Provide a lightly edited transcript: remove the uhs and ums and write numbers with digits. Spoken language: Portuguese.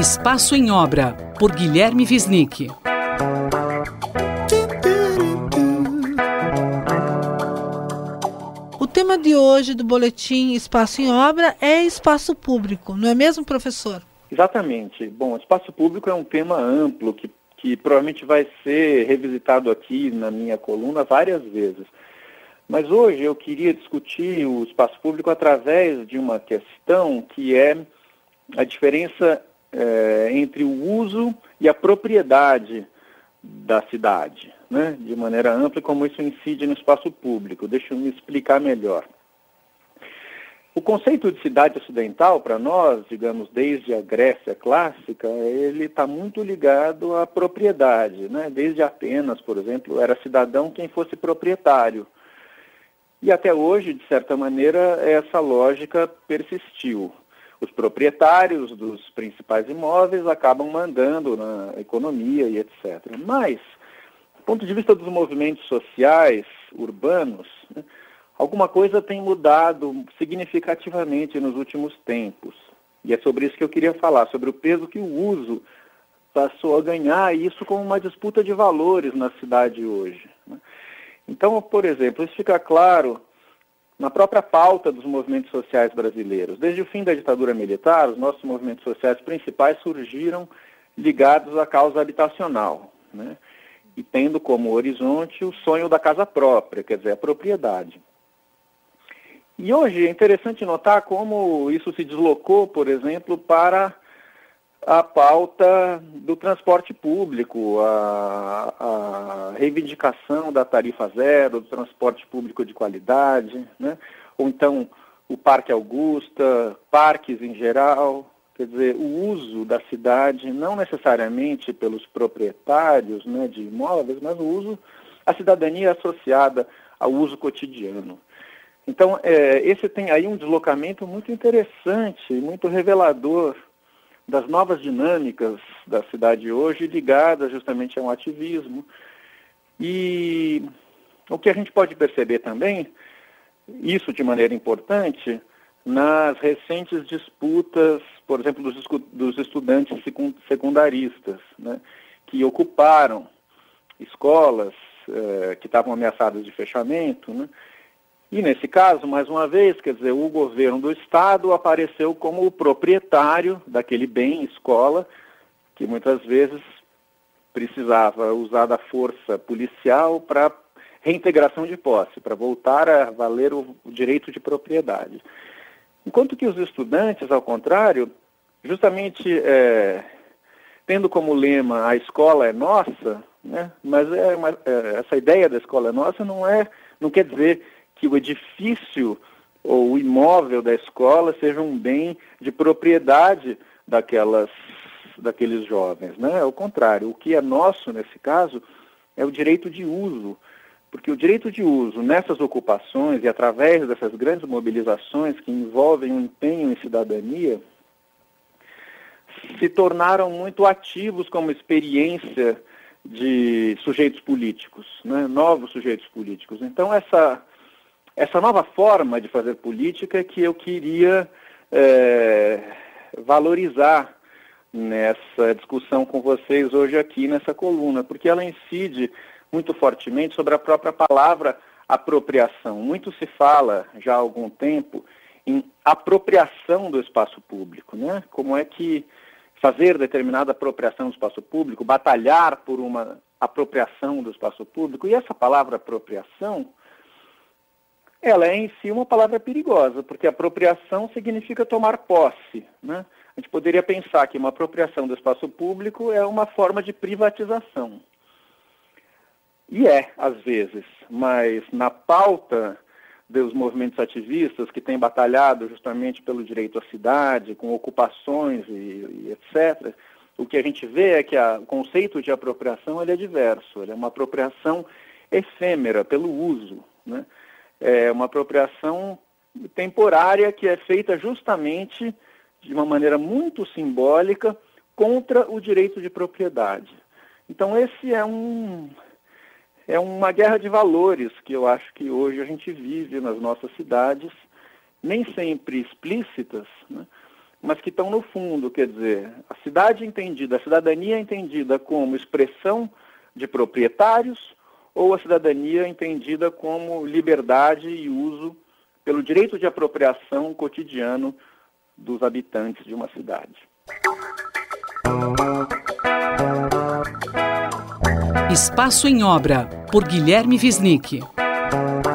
Espaço em Obra, por Guilherme Wisnik. O tema de hoje do boletim Espaço em Obra é espaço público, não é mesmo, professor? Exatamente. Bom, espaço público é um tema amplo que provavelmente vai ser revisitado aqui na minha coluna várias vezes. Mas hoje eu queria discutir o espaço público através de uma questão que é a diferença entre o uso e a propriedade da cidade, né? De maneira ampla, como isso incide no espaço público. Deixa eu me explicar melhor. O conceito de cidade ocidental, para nós, digamos, desde a Grécia clássica, ele está muito ligado à propriedade, né? Desde Atenas, por exemplo, era cidadão quem fosse proprietário. E até hoje, de certa maneira, essa lógica persistiu. Os proprietários dos principais imóveis acabam mandando na economia e etc. Mas, do ponto de vista dos movimentos sociais urbanos, né, alguma coisa tem mudado significativamente nos últimos tempos. E é sobre isso que eu queria falar, sobre o peso que o uso passou a ganhar, e isso como uma disputa de valores na cidade hoje, né? Então, por exemplo, isso fica claro na própria pauta dos movimentos sociais brasileiros. Desde o fim da ditadura militar, os nossos movimentos sociais principais surgiram ligados à causa habitacional, né? E tendo como horizonte o sonho da casa própria, quer dizer, a propriedade. E hoje é interessante notar como isso se deslocou, por exemplo, para a pauta do transporte público, a reivindicação da tarifa zero, do transporte público de qualidade, né? Ou então o Parque Augusta, parques em geral, quer dizer, o uso da cidade, não necessariamente pelos proprietários, né, de imóveis, mas o uso, a cidadania associada ao uso cotidiano. Então, esse tem aí um deslocamento muito interessante, muito revelador das novas dinâmicas da cidade hoje, ligadas justamente a um ativismo. E o que a gente pode perceber também, isso de maneira importante, nas recentes disputas, por exemplo, dos estudantes secundaristas, né, que ocuparam escolas que estavam ameaçadas de fechamento, né? E, nesse caso, mais uma vez, quer dizer, o governo do Estado apareceu como o proprietário daquele bem, escola, que muitas vezes precisava usar da força policial para reintegração de posse, para voltar a valer o direito de propriedade. Enquanto que os estudantes, ao contrário, justamente tendo como lema a escola é nossa, né, mas essa ideia da escola é nossa não quer dizer que o edifício ou o imóvel da escola seja um bem de propriedade daqueles jovens, né? Ao contrário, o que é nosso nesse caso é o direito de uso, porque o direito de uso nessas ocupações e através dessas grandes mobilizações que envolvem um empenho em cidadania, se tornaram muito ativos como experiência de sujeitos políticos, né? Novos sujeitos políticos. Então, essa nova forma de fazer política é que eu queria valorizar nessa discussão com vocês hoje aqui nessa coluna, porque ela incide muito fortemente sobre a própria palavra apropriação. Muito se fala já há algum tempo em apropriação do espaço público, né? Como é que fazer determinada apropriação do espaço público, batalhar por uma apropriação do espaço público, e essa palavra apropriação, ela é em si uma palavra perigosa, porque apropriação significa tomar posse, né? A gente poderia pensar que uma apropriação do espaço público é uma forma de privatização. E às vezes, mas na pauta dos movimentos ativistas que têm batalhado justamente pelo direito à cidade, com ocupações e etc., o que a gente vê é que o conceito de apropriação ele é diverso, ele é uma apropriação efêmera pelo uso, né? É uma apropriação temporária que é feita justamente de uma maneira muito simbólica contra o direito de propriedade. Então esse é uma guerra de valores que eu acho que hoje a gente vive nas nossas cidades, nem sempre explícitas, né? mas que estão no fundo, quer dizer, a cidadania entendida como expressão de proprietários ou a cidadania entendida como liberdade e uso pelo direito de apropriação cotidiano dos habitantes de uma cidade. Espaço em Obra, por Guilherme Wisnik.